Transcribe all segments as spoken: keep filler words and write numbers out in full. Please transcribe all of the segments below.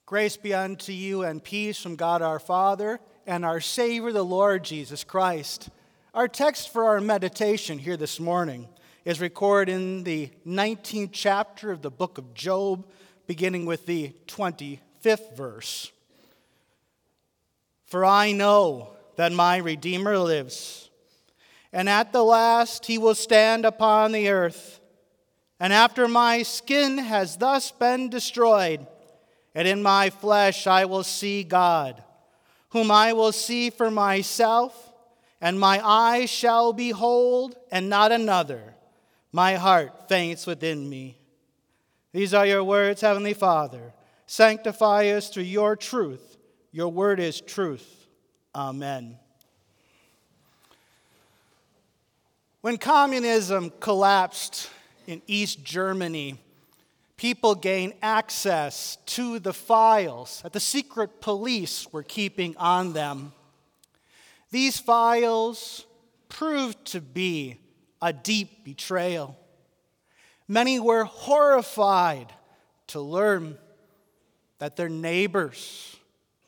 Grace be unto you and peace from God our Father and our Savior, the Lord Jesus Christ. Our text for our meditation here this morning is recorded in the nineteenth chapter of the book of Job, beginning with the twenty-fifth verse. For I know that my Redeemer lives, and at the last he will stand upon the earth. And after my skin has thus been destroyed, and in my flesh I will see God, whom I will see for myself, and my eyes shall behold, and not another. My heart faints within me. These are your words, Heavenly Father. Sanctify us through your truth. Your word is truth. Amen. When communism collapsed in East Germany, people gained access to the files that the secret police were keeping on them. These files proved to be a deep betrayal. Many were horrified to learn that their neighbors,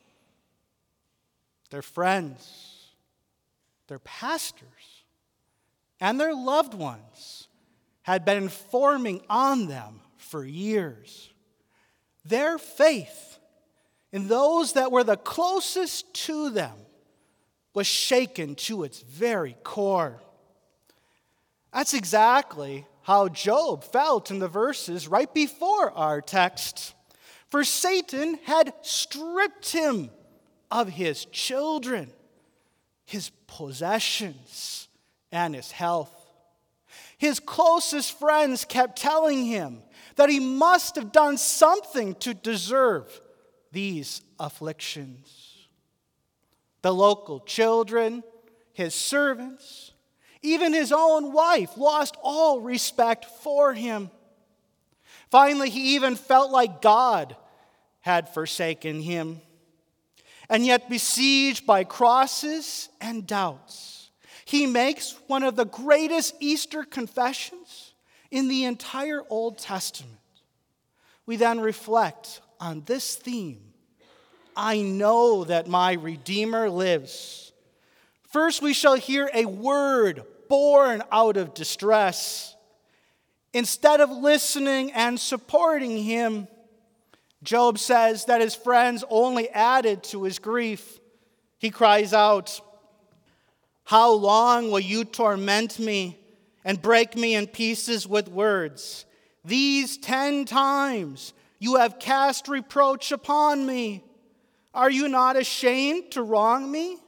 their friends, their pastors, and their loved ones had been informing on them for years. Their faith in those that were the closest to them was shaken to its very core. That's exactly how Job felt in the verses right before our text. For Satan had stripped him of his children, his possessions, and his health. His closest friends kept telling him that he must have done something to deserve these afflictions. The local children, his servants, even his own wife lost all respect for him. Finally, he even felt like God had forsaken him. And yet, besieged by crosses and doubts, he makes one of the greatest Easter confessions in the entire Old Testament. We then reflect on this theme. I know that my Redeemer lives. First, we shall hear a word born out of distress. Instead of listening and supporting him, Job says that his friends only added to his grief. He cries out, "How long will you torment me and break me in pieces with words? These ten times you have cast reproach upon me. Are you not ashamed to wrong me?"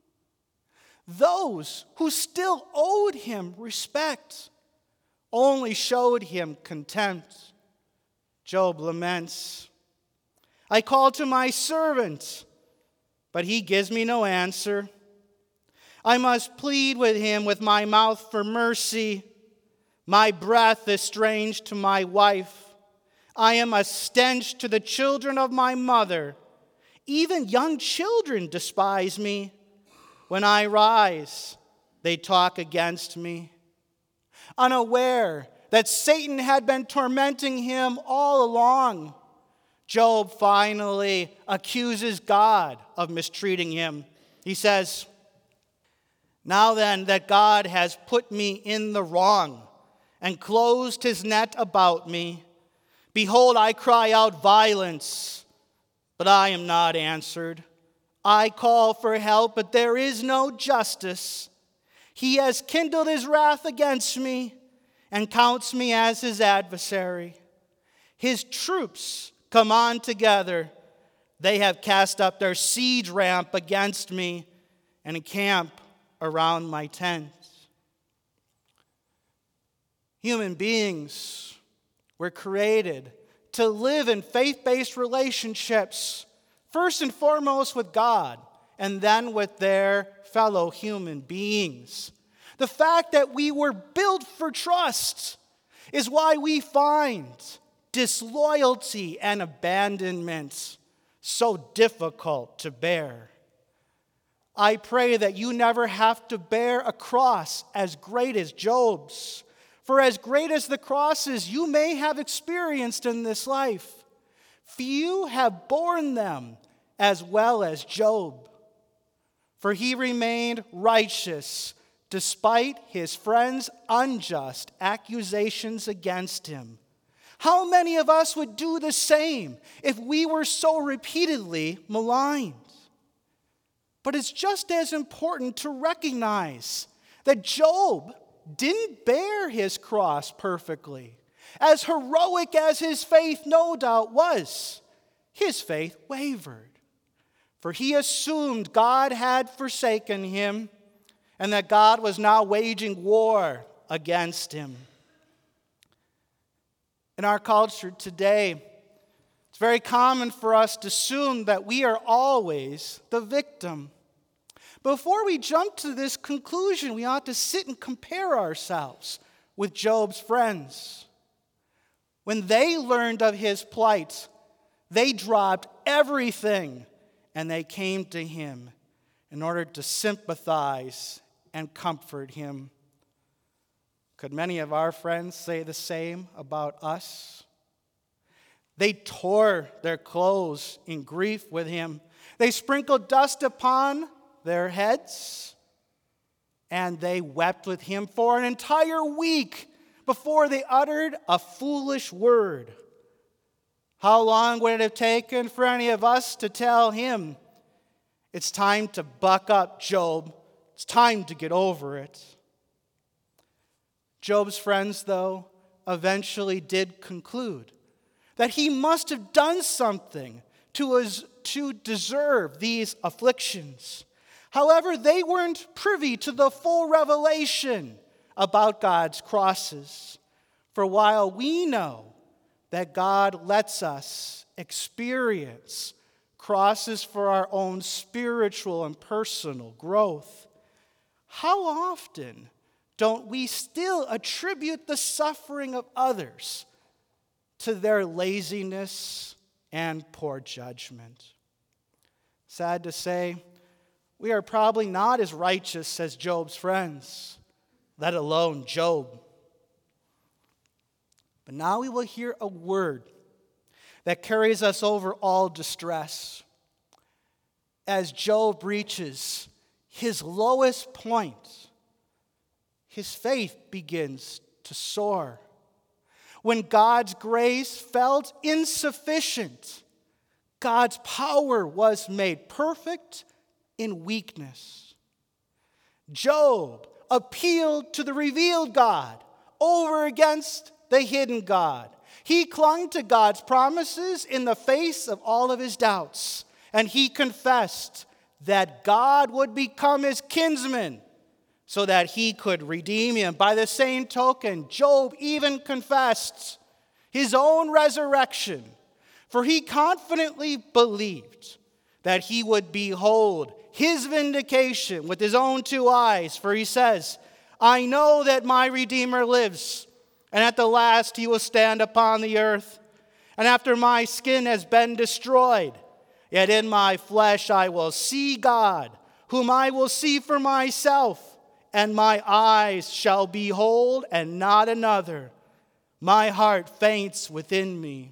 Those who still owed him respect only showed him contempt. Job laments, "I call to my servant, but he gives me no answer. I must plead with him with my mouth for mercy. My breath is strange to my wife. I am a stench to the children of my mother. Even young children despise me. When I rise, they talk against me." Unaware that Satan had been tormenting him all along, Job finally accuses God of mistreating him. He says, "Now then that God has put me in the wrong and closed his net about me, behold, I cry out violence, but I am not answered. I call for help, but there is no justice. He has kindled his wrath against me and counts me as his adversary. His troops come on together. They have cast up their siege ramp against me and encamp around my tent." Human beings were created to live in faith-based relationships, first and foremost with God, and then with their fellow human beings. The fact that we were built for trust is why we find disloyalty and abandonment so difficult to bear. I pray that you never have to bear a cross as great as Job's. For as great as the crosses you may have experienced in this life, Few have borne them as well as Job, for he remained righteous despite his friends' unjust accusations against him. How many of us would do the same if we were so repeatedly maligned? But it's just as important to recognize that Job didn't bear his cross perfectly. As heroic as his faith no doubt was, his faith wavered. For he assumed God had forsaken him and that God was now waging war against him. In our culture today, it's very common for us to assume that we are always the victim. Before we jump to this conclusion, we ought to sit and compare ourselves with Job's friends. When they learned of his plight, they dropped everything and they came to him in order to sympathize and comfort him. Could many of our friends say the same about us? They tore their clothes in grief with him. They sprinkled dust upon their heads, and they wept with him for an entire week before they uttered a foolish word. How long would it have taken for any of us to tell him, it's time to buck up, Job. It's time to get over it. Job's friends, though, eventually did conclude that he must have done something to, his, to deserve these afflictions. However, they weren't privy to the full revelation about God's crosses. For while we know that God lets us experience crosses for our own spiritual and personal growth, how often don't we still attribute the suffering of others to their laziness and poor judgment? Sad to say, we are probably not as righteous as Job's friends, let alone Job. But now we will hear a word that carries us over all distress. As Job reaches his lowest point, his faith begins to soar. When God's grace felt insufficient, God's power was made perfect in weakness. Job appealed to the revealed God over against the hidden God. He clung to God's promises in the face of all of his doubts, and he confessed that God would become his kinsman so that he could redeem him. By the same token, Job even confessed his own resurrection, for he confidently believed that he would behold his vindication with his own two eyes. For he says, I know that my Redeemer lives, and at the last he will stand upon the earth. And after my skin has been destroyed, yet in my flesh I will see God, whom I will see for myself, and my eyes shall behold and not another. My heart faints within me.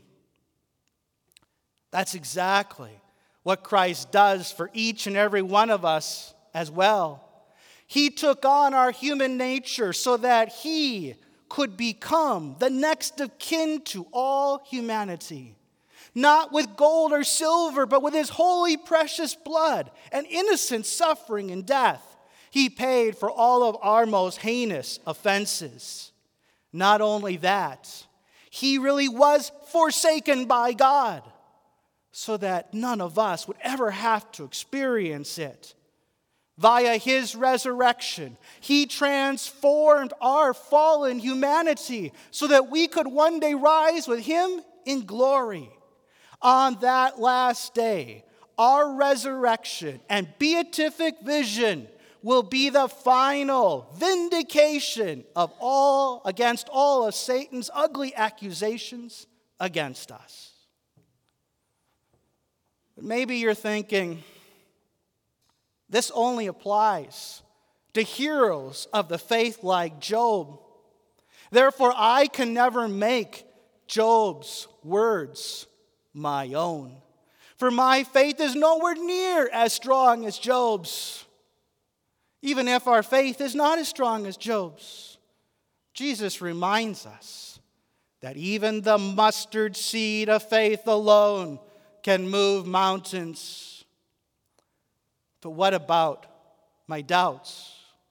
That's exactly what Christ does for each and every one of us as well. He took on our human nature so that he could become the next of kin to all humanity. Not with gold or silver, but with his holy, precious blood and innocent suffering and death. He paid for all of our most heinous offenses. Not only that, he really was forsaken by God so that none of us would ever have to experience it. Via his resurrection, he transformed our fallen humanity so that we could one day rise with him in glory. On that last day, our resurrection and beatific vision will be the final vindication of all against all of Satan's ugly accusations against us. But maybe you're thinking, this only applies to heroes of the faith like Job. Therefore, I can never make Job's words my own. For my faith is nowhere near as strong as Job's. Even if our faith is not as strong as Job's, Jesus reminds us that even the mustard seed of faith alone can move mountains. But what about my doubts?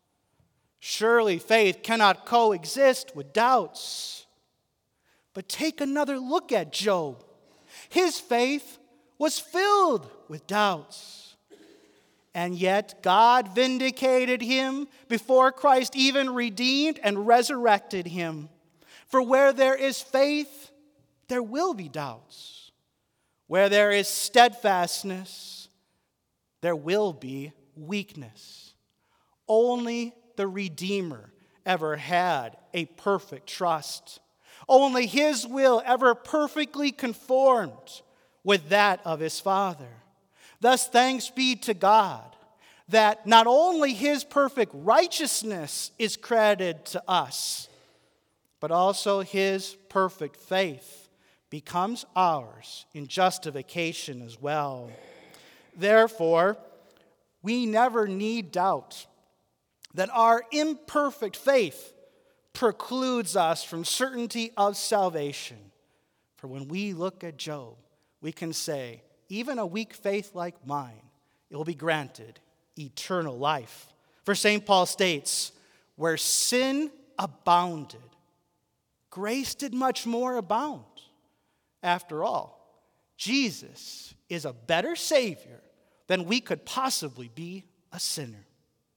Surely faith cannot coexist with doubts. But take another look at Job. His faith was filled with doubts. And yet God vindicated him before Christ even redeemed and resurrected him. For where there is faith, there will be doubts. Where there is steadfastness, there will be weakness. Only the Redeemer ever had a perfect trust. Only his will ever perfectly conformed with that of his Father. Thus, thanks be to God that not only his perfect righteousness is credited to us, but also his perfect faith becomes ours in justification as well. Therefore, we never need doubt that our imperfect faith precludes us from certainty of salvation. For when we look at Job, we can say, even a weak faith like mine, it will be granted eternal life. For Saint Paul states, where sin abounded, grace did much more abound. After all, Jesus is a better Savior than we could possibly be a sinner.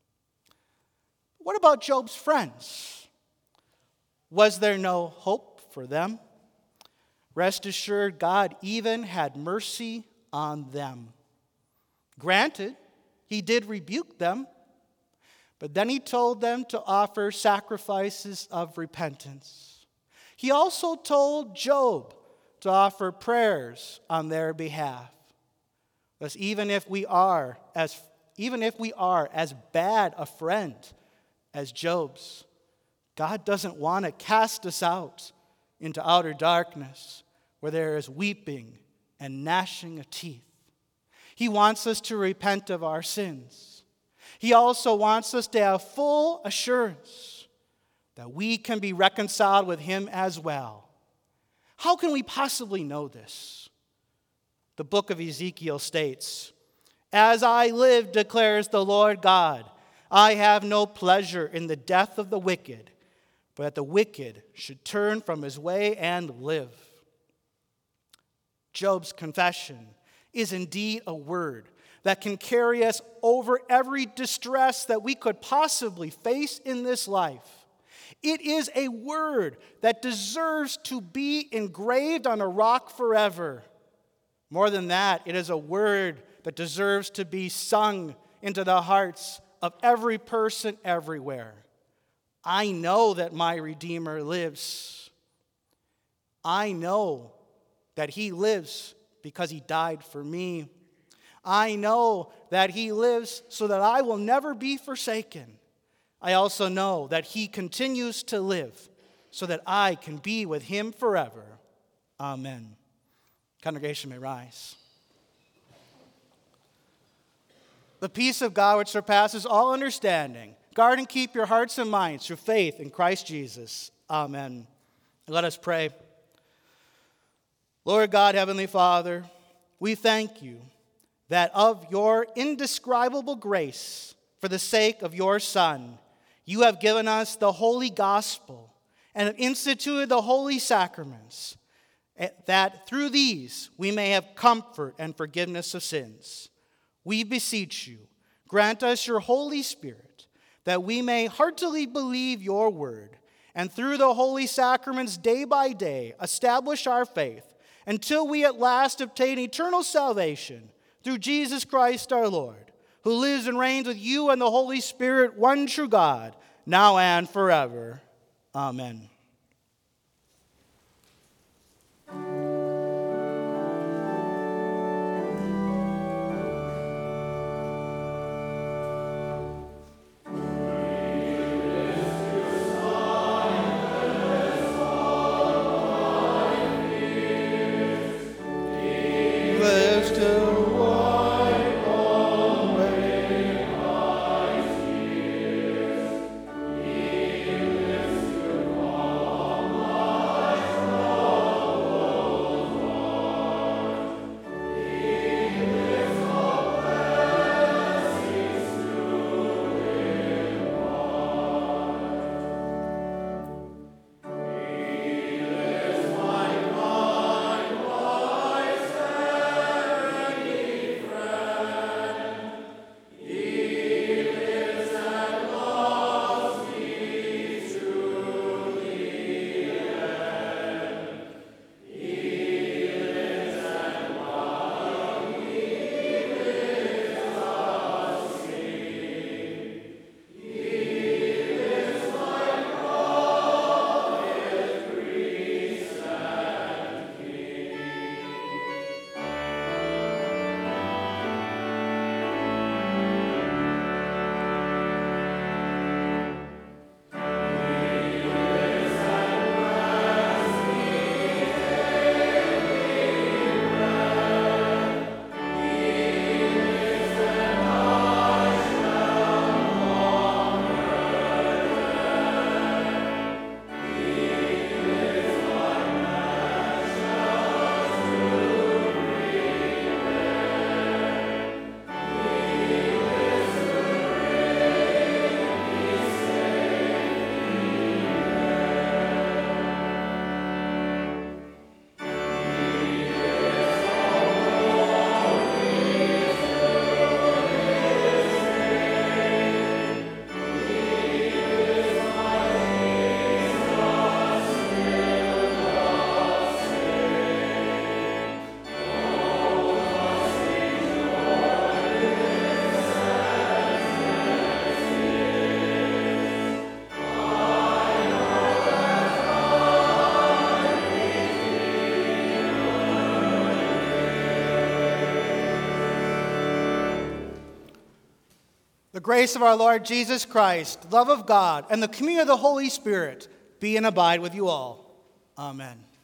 What about Job's friends? Was there no hope for them? Rest assured, God even had mercy on them. Granted, he did rebuke them, but then he told them to offer sacrifices of repentance. He also told Job to offer prayers on their behalf. Thus, even if we are as even if we are as bad a friend as Job's, God doesn't want to cast us out into outer darkness where there is weeping and gnashing of teeth. He wants us to repent of our sins. He also wants us to have full assurance that we can be reconciled with him as well. How can we possibly know this? The book of Ezekiel states, "As I live, declares the Lord God, I have no pleasure in the death of the wicked, but that the wicked should turn from his way and live." Job's confession is indeed a word that can carry us over every distress that we could possibly face in this life. It is a word that deserves to be engraved on a rock forever. More than that, it is a word that deserves to be sung into the hearts of every person everywhere. I know that my Redeemer lives. I know that he lives because he died for me. I know that he lives so that I will never be forsaken. I also know that he continues to live so that I can be with him forever. Amen. Congregation may rise. The peace of God which surpasses all understanding, guard and keep your hearts and minds through faith in Christ Jesus. Amen. Let us pray. Lord God, Heavenly Father, we thank you that of your indescribable grace, for the sake of your Son, you have given us the holy gospel and have instituted the holy sacraments, that through these we may have comfort and forgiveness of sins. We beseech you, grant us your Holy Spirit, that we may heartily believe your word, and through the holy sacraments day by day establish our faith, until we at last obtain eternal salvation through Jesus Christ our Lord, who lives and reigns with you and the Holy Spirit, one true God, now and forever. Amen. He The grace of our Lord Jesus Christ, the love of God, and the communion of the Holy Spirit be and abide with you all. Amen.